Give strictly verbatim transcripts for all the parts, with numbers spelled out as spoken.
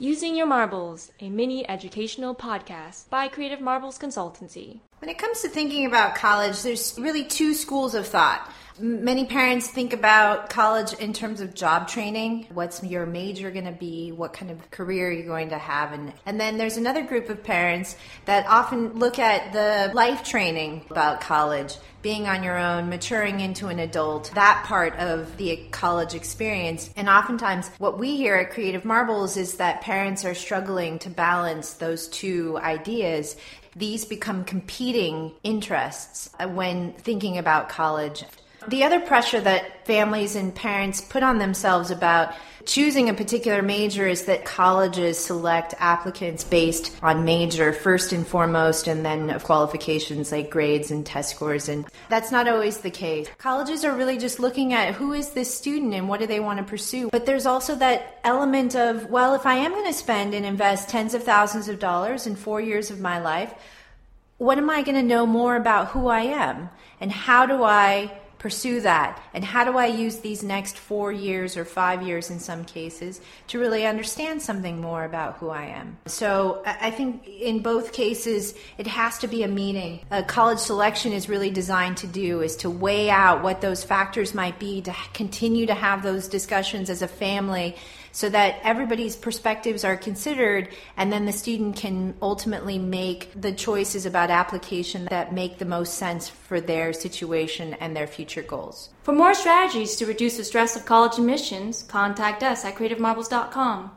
Using Your Marbles, a mini educational podcast by Creative Marbles Consultancy. When it comes to thinking about college, there's really two schools of thought. Many parents think about college in terms of job training. What's your major going to be? What kind of career you're going to have? And, and then there's another group of parents that often look at the life training about college, being on your own, maturing into an adult, that part of the college experience. And oftentimes what we hear at Creative Marbles is that parents are struggling to balance those two ideas. These become competing interests when thinking about college. The other pressure that families and parents put on themselves about choosing a particular major is that colleges select applicants based on major first and foremost, and then of qualifications like grades and test scores. And that's not always the case. Colleges are really just looking at who is this student and what do they want to pursue. But there's also that element of, well, if I am going to spend and invest tens of thousands of dollars in four years of my life, what am I going to know more about who I am? And how do I pursue that? And how do I use these next four years or five years in some cases to really understand something more about who I am? So I think in both cases, it has to be a meeting. A college selection is really designed to do is to weigh out what those factors might be, to continue to have those discussions as a family so that everybody's perspectives are considered, and then the student can ultimately make the choices about application that make the most sense for their situation and their future goals. For more strategies to reduce the stress of college admissions, contact us at creative marbles dot com.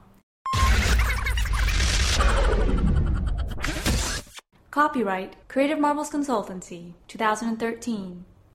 Copyright Creative Marbles Consultancy, twenty thirteen.